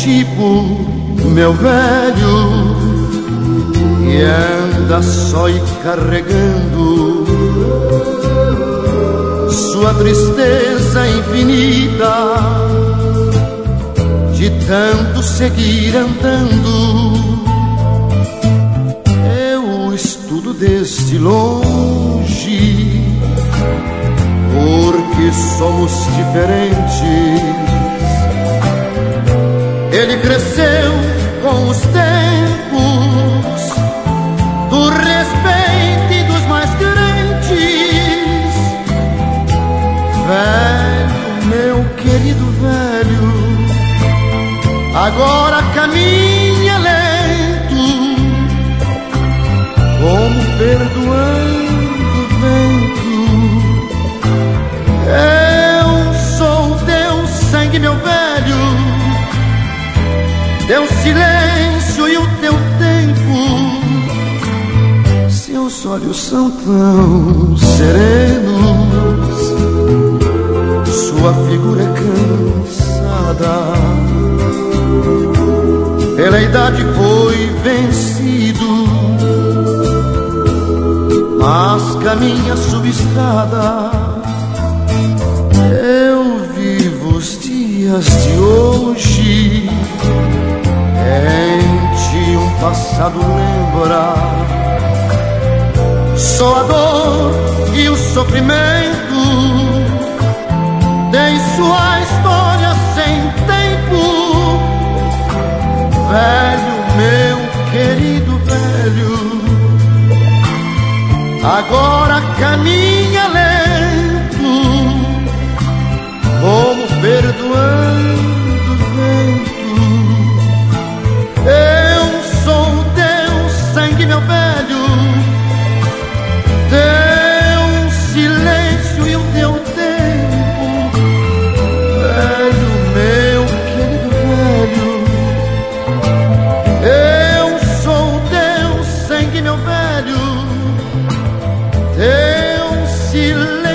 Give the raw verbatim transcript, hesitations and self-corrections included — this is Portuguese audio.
tipo, meu velho, que anda só e carregando sua tristeza infinita, de tanto seguir andando. Eu estudo desde longe, porque somos diferentes. Ele cresceu com os tempos do respeito e dos mais crentes. Velho, meu querido velho, agora caminha lento, como perdoando o vento. Eu sou teu sangue, meu velho, teu silêncio e o teu tempo. Seus olhos são tão serenos, sua figura é cansada, pela idade foi vencido, mas caminha subestada. Eu vivo os dias de hoje, em ti um passado lembra, só a dor e o sofrimento tem sua história sem tempo. Velho, meu querido velho, agora caminha lento, como perdoando o vento. Eu sou teu sangue, meu velho, teu silêncio e o teu tempo. Velho, meu querido velho, eu sou teu sangue, meu velho, teu silêncio